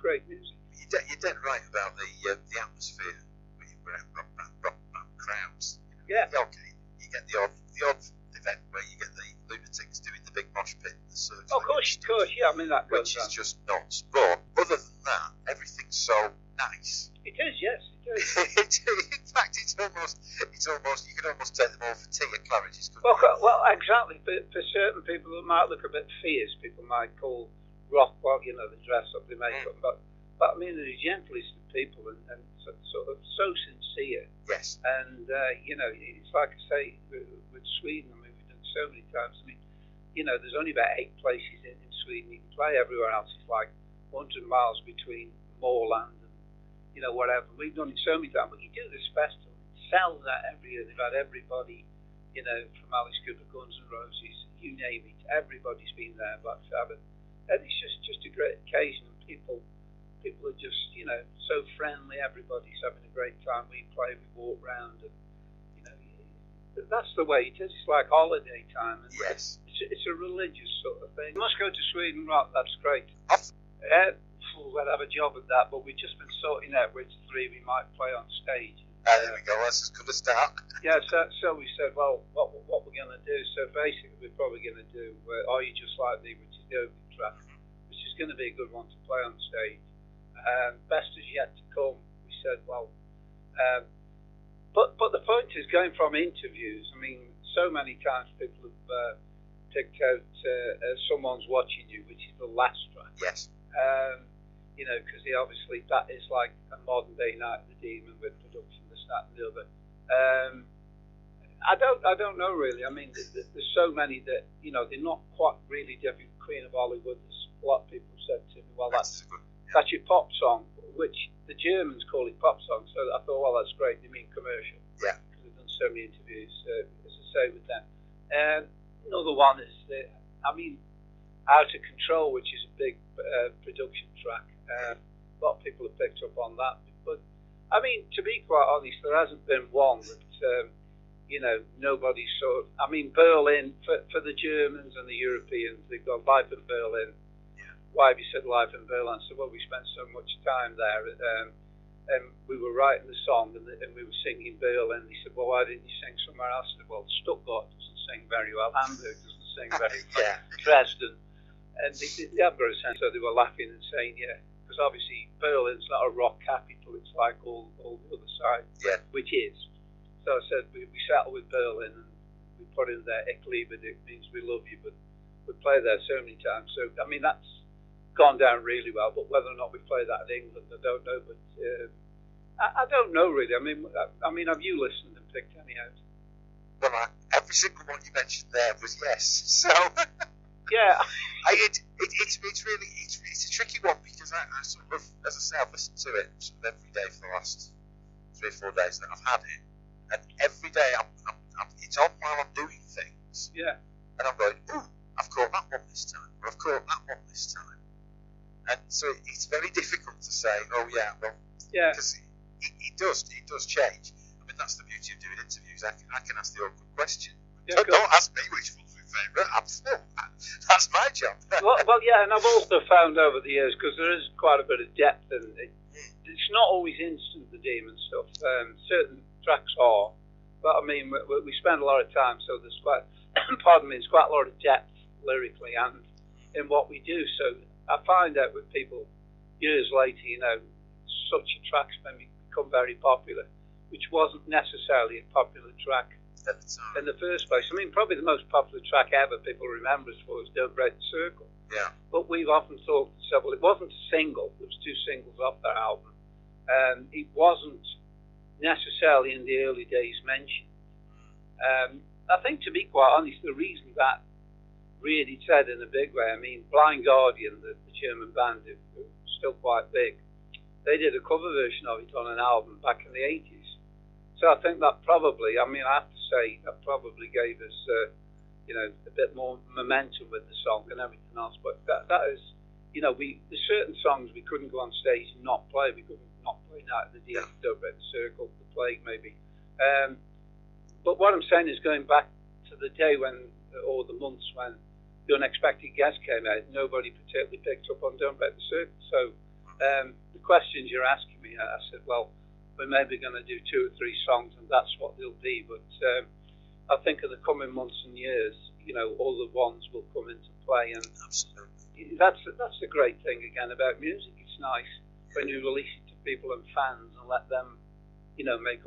great music. You're dead right about the atmosphere when you've got rock band crowds. Yeah. You get the odd event where you get the lunatics doing the big mosh pit in the circle. Oh, of course, yeah. I mean, that goes which is on. just nuts. But other than that, everything's so nice. It is, yes, it is. In fact, it's almost you could almost take them all for tea at Claridge's. Well, exactly. For certain people that might look a bit fierce, people might call rock, well, you know, the dress up, the makeup, but I mean, they're the gentlest of people and sort of so sincere. Yes. And you know, it's like I say with Sweden. I mean, we've done so many times. I mean, you know, there's only about 8 places in Sweden you can play. Everywhere else is like 100 miles between moorland and, you know, whatever. We've done it so many times. But you do this festival, it sells out every year. They've had everybody, you know, from Alice Cooper, Guns N' Roses, you name it. Everybody's been there, Black Sabbath. And it's just a great occasion. And people are just, you know, so friendly. Everybody's having a great time. We play, we walk round, and, you know, that's the way it is. It's like holiday time. And yes. It's a religious sort of thing. You must go to Sweden Rock. That's great. We'll have a job at that, but we've just been sorting out which 3 we might play on stage. There we go. That's as good a start. Yeah. So we said, well, what we're going to do. So basically, we're probably going to do "Are You Just Like Me," which is the opening track, which is going to be a good one to play on stage. Best Is Yet to Come. We said, well, but the point is going from interviews. I mean, so many times people have picked out Someone's Watching You, which is the last track. Yes. You know, because obviously that is like a modern day Night of the Demon with production, this, that, and the other. I don't know really. I mean, there's so many that, you know, they're not quite really different. Queen of Hollywood. There's a lot of people said to me, well, that's your pop song, which the Germans call it pop song. So I thought, well, that's great. They mean commercial. Yeah. Because I've done so many interviews, as I say, with them. Another one is, Out of Control, which is a big production track. A lot of people have picked up on that. But, I mean, to be quite honest, there hasn't been one that, you know, nobody's sort of... I mean, Berlin, for the Germans and the Europeans, they've got Life in Berlin. Yeah. Why have you said Life in Berlin? I said, well, we spent so much time there. And we were writing the song and we were singing Berlin. He said, well, why didn't you sing somewhere else? I said, well, Stuttgart doesn't sing very well. Hamburg doesn't sing very well. Dresden. And they haven't got a sense, so they were laughing and saying, yeah, because obviously Berlin's not a rock capital, it's like all the other side, yeah, which is. So I said, we settled with Berlin and we put in there, Ich liebe dich, means we love you, but we play there so many times. So, I mean, that's gone down really well, but whether or not we play that in England, I don't know. But I don't know really. I mean, have you listened and picked any out? Well, every single one you mentioned there was yes. So... Yeah, it's a tricky one because I sort of, as I say, I've listened to it sort of every day for the last 3 or 4 days that I've had it, and every day it's on while I'm doing things. Yeah, and I'm going, ooh, I've caught that one this time, or I've caught that one this time, and so it's very difficult to say, oh yeah, well, yeah, because it does change. I mean, that's the beauty of doing interviews. I can ask the awkward question. Yeah, don't ask me which one's my favourite. That's my job. well, yeah, and I've also found over the years, because there is quite a bit of depth in it, it's not always instant, the Demon stuff. Certain tracks are, but I mean, we spend a lot of time, so there's quite, there's quite a lot of depth lyrically and in what we do. So I find out with people years later, you know, such a track's become very popular, which wasn't necessarily a popular track in the first place. I mean, probably the most popular track ever people remember us for was Don't Break the Circle. Yeah. But we've often thought, well, it wasn't a single. There was 2 singles off that album. It wasn't necessarily in the early days mentioned. I think, to be quite honest, the reason that really said in a big way, I mean, Blind Guardian, the German band, who are still quite big, they did a cover version of it on an album back in the 80s. So I think that probably, I mean, I have to say, that probably gave us, you know, a bit more momentum with the song and everything else. But that is, you know, there's certain songs we couldn't go on stage and not play. We couldn't not play Night of the Demon, Don't Break the Circle, The Plague, maybe. But what I'm saying is, going back to the day when, or the months when The Unexpected Guest came out, nobody particularly picked up on Don't Break the Circle. So The questions you're asking me, I said, well, we're maybe going to do 2 or 3 songs, and that's what they'll be. But I think in the coming months and years, all the ones will come into play, and absolutely, that's the great thing again about music. It's nice when you release it to people and fans and let them, make